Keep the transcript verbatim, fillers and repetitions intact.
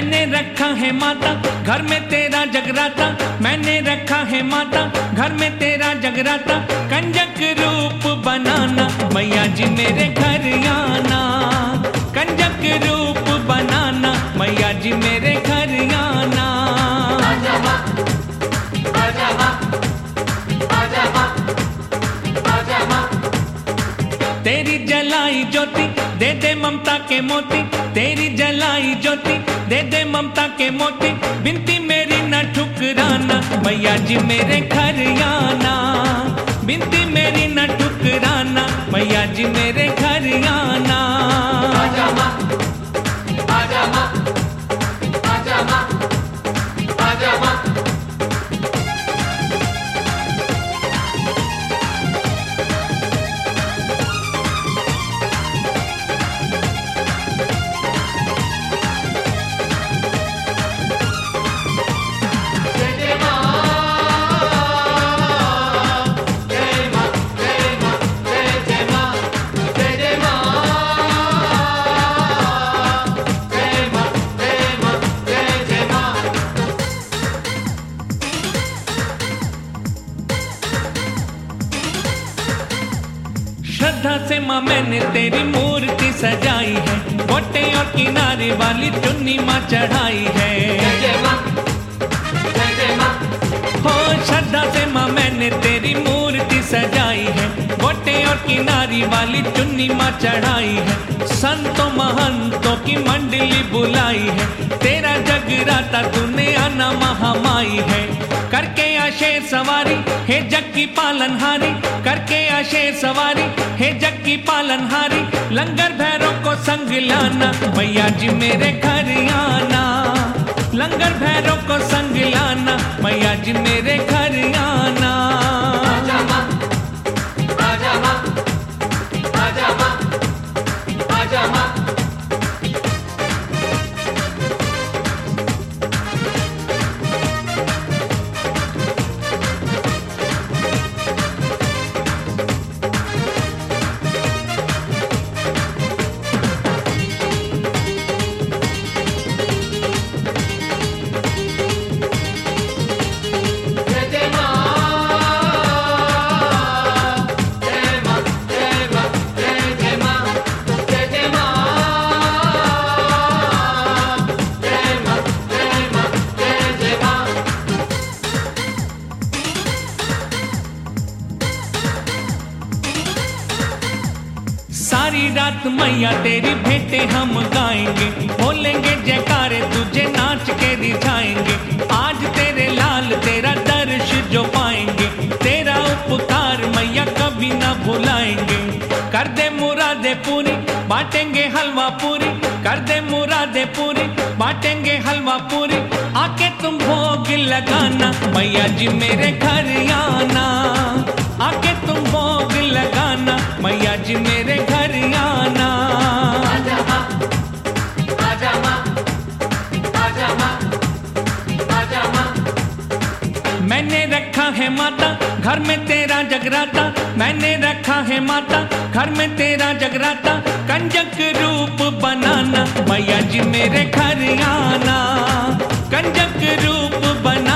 मैंने रखा है माता घर में तेरा जगराता, मैंने रखा है माता घर में तेरा जगराता। कंजक रूप बनाना मैया जी मेरे घर आना, कंजक रूप बनाना मैया जी मेरे घर आना। आजा माँ, आजा माँ, आजा माँ, आजा माँ। तेरी जलाई ज्योति दे दे ममता के मोती, तेरी जलाई ज्योति दे दे ममता के मोती। बिनती मेरी न ठुकराना मैया जी मेरे घर आना, बिनती मेरी न ठुकराना मैया जी मेरे घर आना। आजा माँ, आजा माँ, आजा माँ, आजा माँ। श्रद्धा से माँ मैंने तेरी मूर्ति सजाई है, गोटे और किनारे वाली चुन्नी माँ चढ़ाई है। जय जय माँ, जय जय माँ। हो श्रद्धा से माँ मैंने तेरी मूर्ति सजाई है, गोटे और किनारी वाली चुन्नी माँ चढ़ाई है। संतों महंतों की मंडली बुलाई है, तेरा जगराता तूने आना महामाई है। करके आशेर सवारी हे जग की पालनहारी, करके आशेर सवारी हे जग की पालनहारी। लंगर भैरों को संग लाना मैया जी मेरे घर आना, लंगर भैरों को संग लाना मैया जी मेरे घर आना। आजा माँ, आजा माँ, आजा माँ, आजा माँ। सारी रात मैया तेरी भेंटे हम गाएंगे, बोलेंगे जयकारे तुझे नाच के दिखाएंगे। आज तेरे लाल तेरा दर्श जो पाएंगे, तेरा उपकार मैया कभी ना भुलाएंगे। कर दे मुरादे पूरी बांटेंगे हलवा पूरी, कर दे मुरादे पूरी बांटेंगे हलवा पूरी। आके तुम भोग लगाना मैया जी मेरे घर आना, आके तुम भोग लगाना मैया जी मेरे घर आना। आजा माँ, आजा माँ, आजा माँ, आजा माँ। मैंने रखा है माता घर में तेरा जगराता, मैंने रखा है माता घर में तेरा जगराता। कंजक रूप बनाना मैया जी मेरे घर आना, कंजक रूप बना